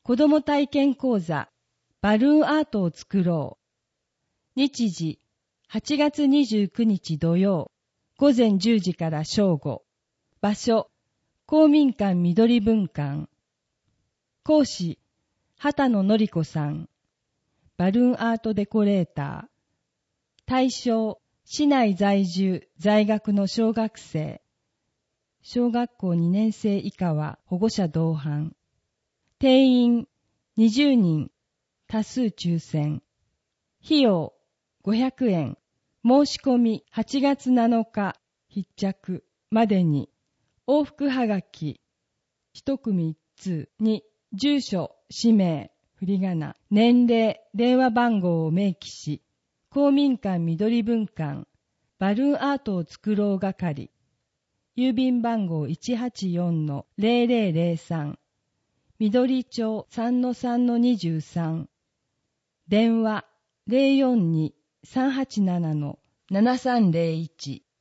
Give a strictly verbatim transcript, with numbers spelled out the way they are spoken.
子ども体験講座バルーンアートを作ろう。日時はちがつにじゅうくにち土曜午前じゅうじから正午。場所公民館緑文館。講師畑野のりこさん。バルーンアートデコレーター。対象市内在住在学の小学生。小学校にねん生以下は保護者同伴。定員にじゅうにん、多数抽選。費用ごひゃくえん。申し込みはちがつなのか必着までに。往復はがき一組一通に住所、氏名、振り仮名、年齢、電話番号を明記し、公民館緑文館バルーンアートを作ろう係。郵便番号 いちはちよんのゼロゼロゼロさん 緑町 さんのさんのにじゅうさん 電話 ゼロよんに さんはちななのななさんゼロいち